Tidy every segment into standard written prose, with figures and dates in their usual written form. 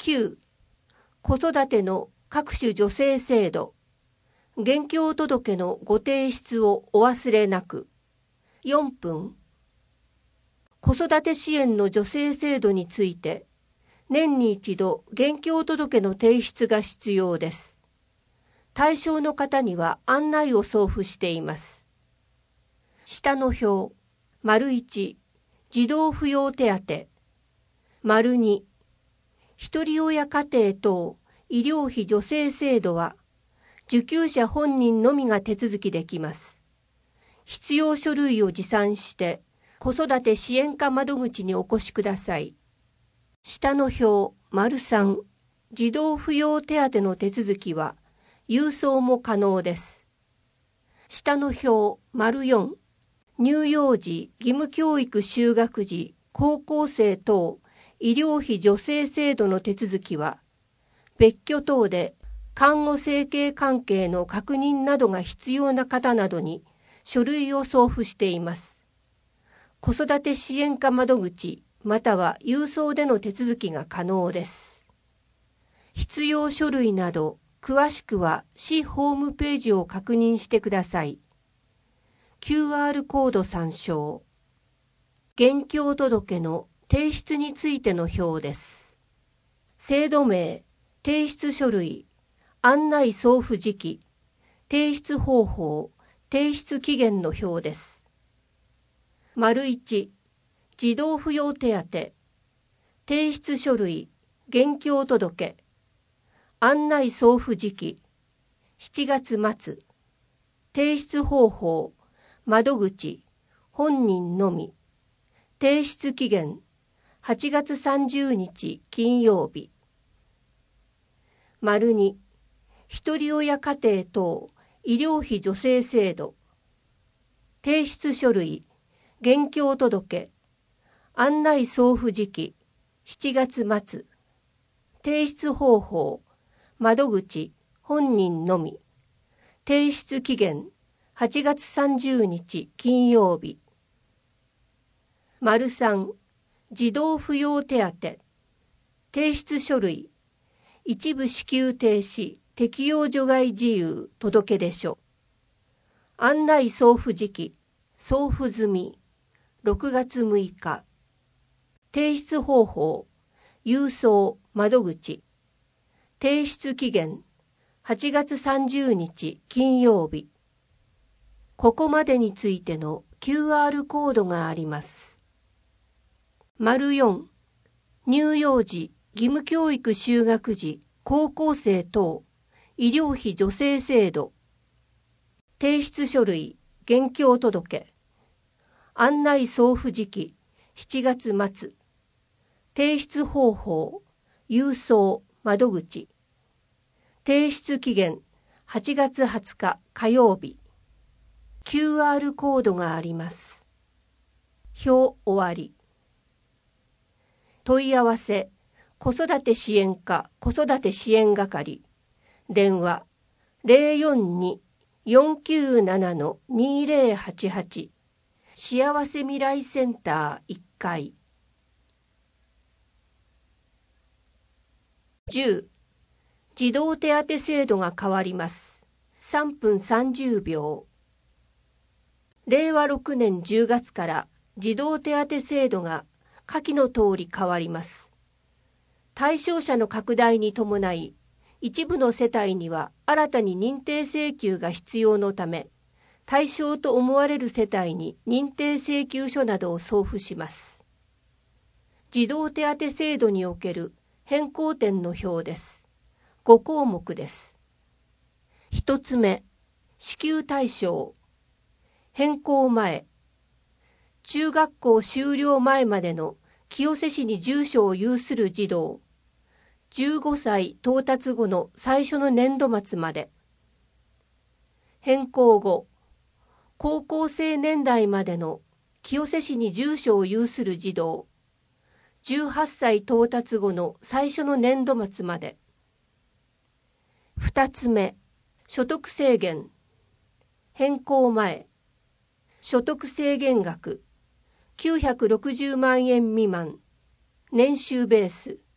9、子育ての各種助成制度、現況届のご提出をお忘れなく。4分、子育て支援の助成制度について、年に一度現況届の提出が必要です。対象の方には案内を送付しています。下の表、丸1、児童扶養手当、丸2、ひとり親家庭等医療費助成制度は、受給者本人のみが手続きできます。必要書類を持参して、子育て支援課窓口にお越しください。下の表、丸3、児童扶養手当の手続きは、郵送も可能です。下の表、丸4、乳幼児、義務教育就学時、高校生等、医療費助成制度の手続きは、別居等で看護生計関係の確認などが必要な方などに書類を送付しています。子育て支援課窓口または郵送での手続きが可能です。必要書類など詳しくは市ホームページを確認してください。QR コード参照。現況届の提出についての表です。制度名、提出書類、案内送付時期、提出方法、提出期限の表です。丸1、児童扶養手当、提出書類、現況届、案内送付時期、7月末、提出方法、窓口、本人のみ、提出期限、8月30日金曜日。丸2、ひとり親家庭等医療費助成制度、提出書類、現況届、案内送付時期、7月末、提出方法、窓口、本人のみ、提出期限、8月30日金曜日。丸3、児童扶養手当、提出書類、一部支給停止、適用除外事由届出書、案内送付時期、送付済み、6月6日、提出方法、郵送、窓口、提出期限、8月30日金曜日。ここまでについての QR コードがあります。丸4、乳幼児、義務教育就学時、高校生等、医療費助成制度、提出書類、現況届、案内送付時期、7月末、提出方法、郵送、窓口、提出期限、8月20日火曜日。QR コードがあります。表終わり。問い合わせ、子育て支援課子育て支援係、電話042-497-2088、幸せ未来センター1階。10、児童手当制度が変わります。3分30秒。令和6年10月から児童手当制度が下記の通り変わります。対象者の拡大に伴い、一部の世帯には新たに認定請求が必要のため、対象と思われる世帯に認定請求書などを送付します。児童手当制度における変更点の表です。5項目です。1つ目、支給対象。変更前、中学校修了前までの清瀬市に住所を有する児童、15歳到達後の最初の年度末まで。変更後、高校生年代までの清瀬市に住所を有する児童、18歳到達後の最初の年度末まで。2つ目、所得制限。変更前、所得制限額960万円未満、年収ベース、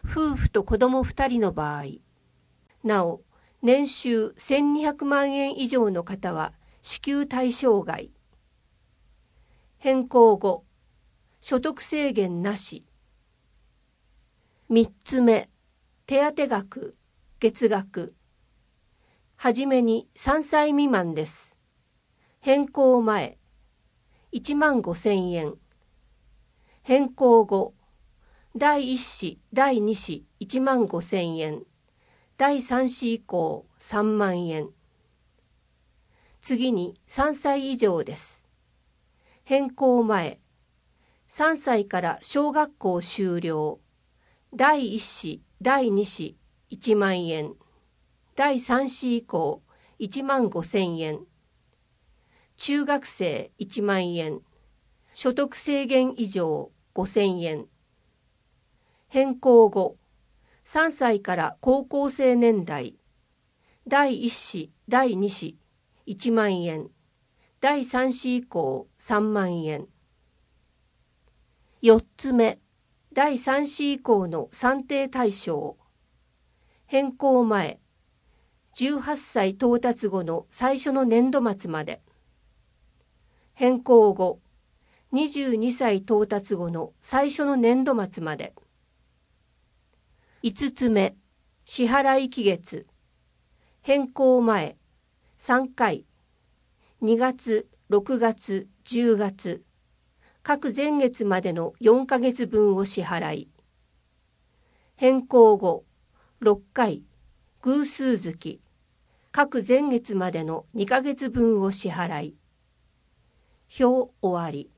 夫婦と子供2人の場合、なお、年収1200万円以上の方は支給対象外。変更後、所得制限なし。3つ目、手当額、月額。はじめに3歳未満です。変更前、15,000円。変更後、第1子、第2子15,000円。第3子以降3万円。次に3歳以上です。変更前、3歳から小学校修了。第1子、第2子1万円。第3子以降15,000円。中学生1万円。所得制限以上5,000円。変更後、3歳から高校生年代。第1子、第2子1万円。第3子以降3万円。4つ目、第3子以降の算定対象。変更前、18歳到達後の最初の年度末まで。変更後、22歳到達後の最初の年度末まで。5つ目、支払期月。変更前、3回。2月、6月、10月。各前月までの4ヶ月分を支払い。変更後、6回。偶数月。各前月までの2ヶ月分を支払い。表終わり。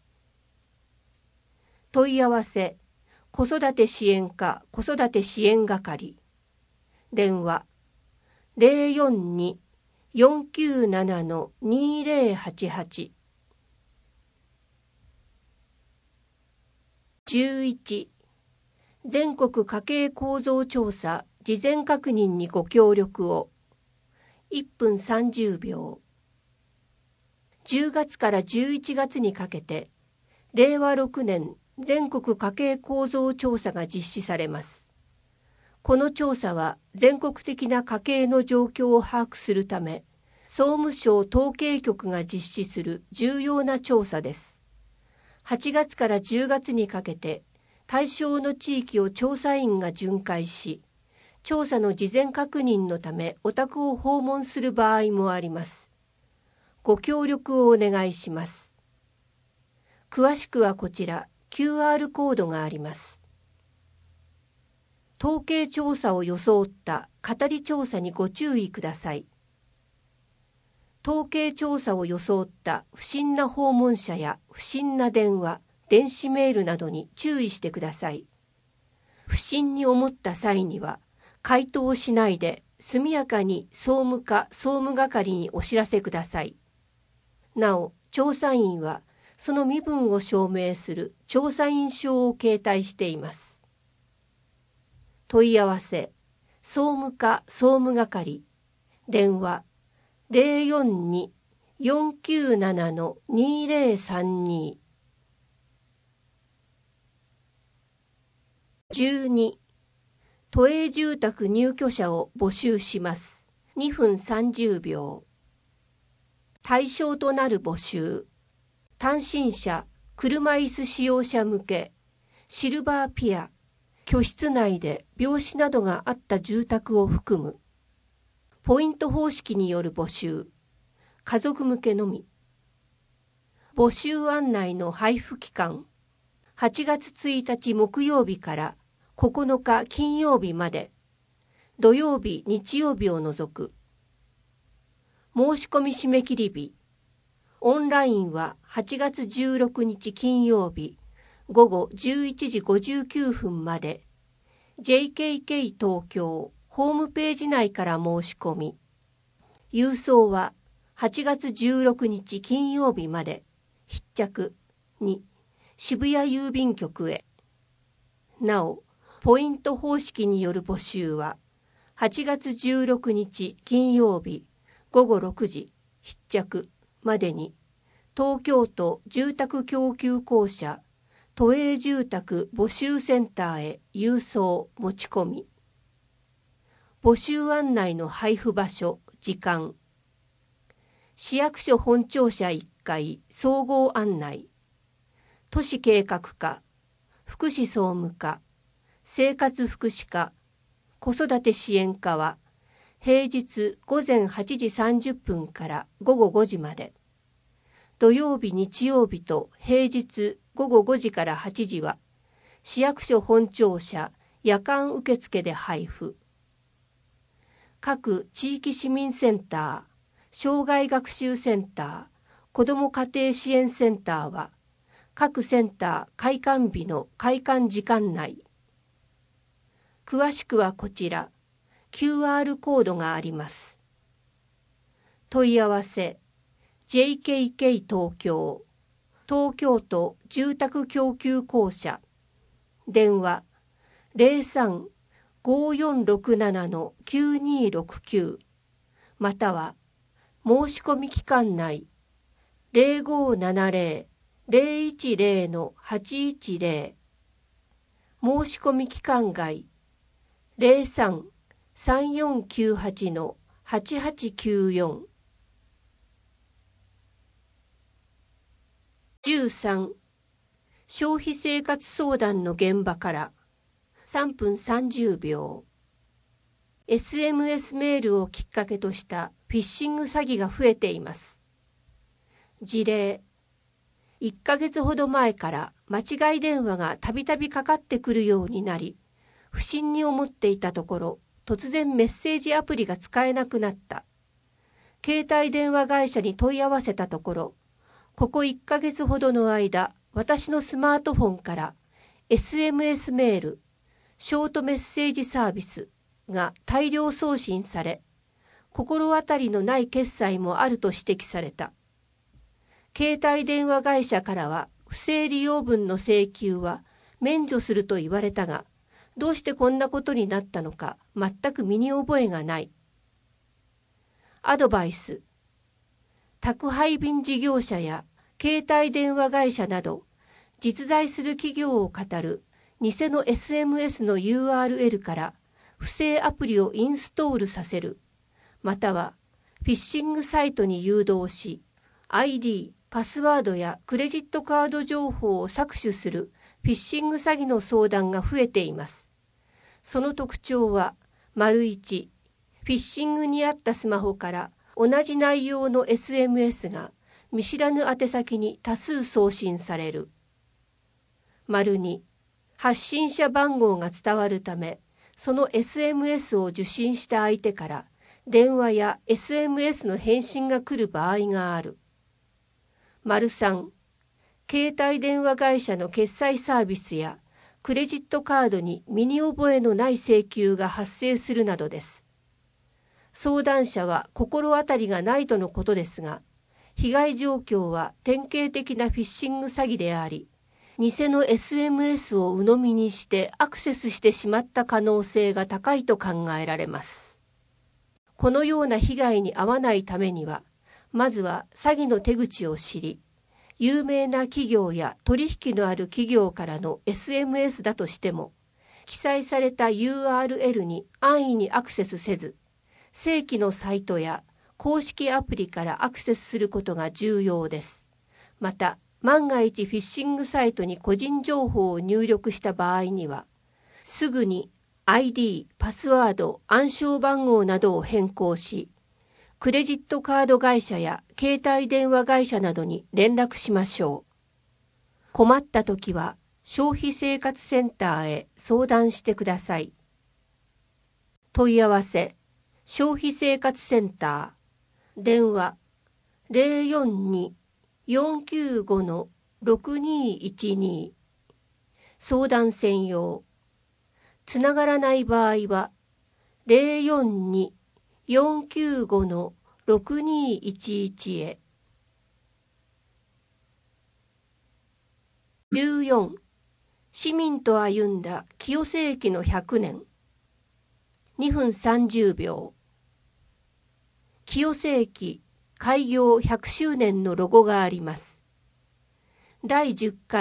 問い合わせ、子育て支援課子育て支援係。電話、042-497-2088。11. 全国家計構造調査事前確認にご協力を。1分30秒。10月から11月にかけて、令和6年全国家計構造調査が実施されます。この調査は全国的な家計の状況を把握するため、総務省統計局が実施する重要な調査です。8月から10月にかけて、対象の地域を調査員が巡回し、調査の事前確認のためお宅を訪問する場合もあります。ご協力をお願いします。詳しくはこちら QR コードがあります。統計調査を装った語り調査にご注意ください。統計調査を装った不審な訪問者や不審な電話、電子メールなどに注意してください。不審に思った際には、回答しないで速やかに総務課総務係にお知らせください。なお、調査員はその身分を証明する調査員証を携帯しています。問い合わせ、総務課総務係、電話042-497-2032。12. 都営住宅入居者を募集します。2分30秒。対象となる募集。単身者、車椅子使用者向け、シルバーピア、居室内で病死などがあった住宅を含む。ポイント方式による募集。家族向けのみ。募集案内の配布期間。8月1日木曜日から9日金曜日まで。土曜日、日曜日を除く。申し込み締め切り日。オンラインは8月16日金曜日午後11時59分まで。JKK 東京ホームページ内から申し込み。郵送は8月16日金曜日まで。必着2、渋谷郵便局へ。なお、ポイント方式による募集は8月16日金曜日午後6時必着までに東京都住宅供給公社都営住宅募集センターへ郵送持ち込み。募集案内の配布場所、時間。市役所本庁舎1階総合案内。都市計画課、福祉総務課、生活福祉課、子育て支援課は、平日午前8時30分から午後5時まで。土曜日日曜日と平日午後5時から8時は、市役所本庁舎夜間受付で配布。各地域市民センター、障害学習センター、子ども家庭支援センターは、各センター開館日の開館時間内。詳しくはこちら、QR コードがあります。問い合わせ、JKK 東京、東京都住宅供給公社、電話03-5467-9269、または申し込み期間内 0570-010-810、申し込み期間外 03-3498-8894。13. 消費生活相談の現場から3分30秒。SMS メールをきっかけとしたフィッシング詐欺が増えています。事例、1ヶ月ほど前から間違い電話がたびたびかかってくるようになり、不審に思っていたところ、突然メッセージアプリが使えなくなった。携帯電話会社に問い合わせたところ、ここ1ヶ月ほどの間、私のスマートフォンから SMS メール、ショートメッセージサービスが大量送信され、心当たりのない決済もあると指摘された。携帯電話会社からは不正利用分の請求は免除すると言われたが、どうしてこんなことになったのか全く身に覚えがない。アドバイス。宅配便事業者や携帯電話会社など実在する企業を語る偽の SMS の URL から不正アプリをインストールさせる、またはフィッシングサイトに誘導し、ID、パスワードやクレジットカード情報を搾取するフィッシング詐欺の相談が増えています。その特徴は、1、フィッシングにあったスマホから同じ内容の SMS が見知らぬ宛先に多数送信される。2、発信者番号が伝わるため、その SMS を受信した相手から電話や SMS の返信が来る場合がある。3、携帯電話会社の決済サービスやクレジットカードに身に覚えのない請求が発生するなどです。相談者は心当たりがないとのことですが、被害状況は典型的なフィッシング詐欺であり、偽の SMS を鵜呑みにしてアクセスしてしまった可能性が高いと考えられます。このような被害に遭わないためには、まずは詐欺の手口を知り、有名な企業や取引のある企業からの SMS だとしても、記載された URL に安易にアクセスせず、正規のサイトや公式アプリからアクセスすることが重要です。また、万が一フィッシングサイトに個人情報を入力した場合には、すぐに ID、パスワード、暗証番号などを変更し、クレジットカード会社や携帯電話会社などに連絡しましょう。困ったときは消費生活センターへ相談してください。問い合わせ、消費生活センター、電話 042-495-6212、相談専用。つながらない場合は 042-495-6211 へ。14. 市民と歩んだ清瀬駅の100年。2分30秒。清瀬駅開業100周年のロゴがあります。第10回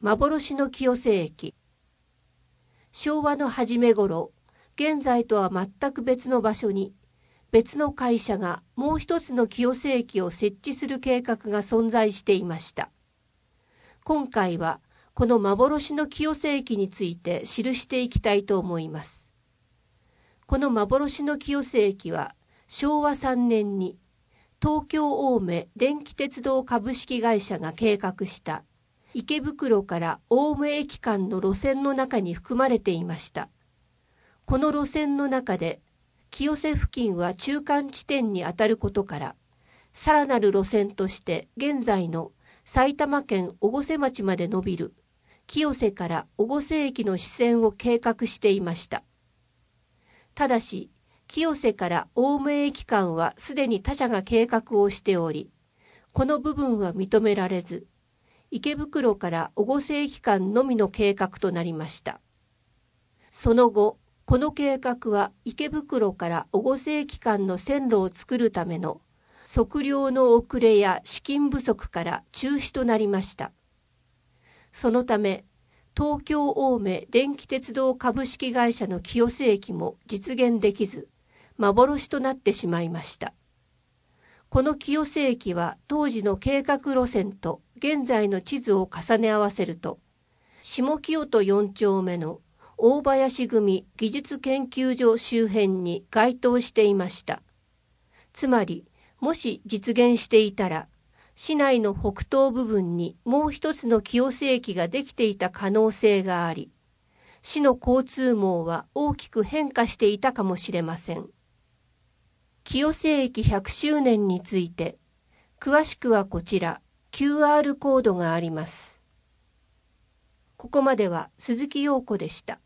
幻の清瀬駅。昭和の初め頃、現在とは全く別の場所に、別の会社がもう一つの清瀬駅を設置する計画が存在していました。今回はこの幻の清瀬駅について記していきたいと思います。この幻の清瀬駅は昭和3年に東京青梅電気鉄道株式会社が計画した池袋から青梅駅間の路線の中に含まれていました。この路線の中で清瀬付近は中間地点にあたることから、さらなる路線として現在の埼玉県越生町まで伸びる清瀬から越生駅の支線を計画していました。ただし、清瀬から青梅駅間はすでに他社が計画をしており、この部分は認められず、池袋から越生駅間のみの計画となりました。その後、この計画は池袋から越生駅間の線路を作るための測量の遅れや資金不足から中止となりました。そのため、東京青梅電気鉄道株式会社の清瀬駅も実現できず、幻となってしまいました。この清瀬駅は当時の計画路線と現在の地図を重ね合わせると、下清戸4丁目の大林組技術研究所周辺に該当していました。つまり、もし実現していたら、市内の北東部分にもう一つの清瀬駅ができていた可能性があり、市の交通網は大きく変化していたかもしれません。清瀬駅100周年について、詳しくはこちら QR コードがあります。ここまでは鈴木陽子でした。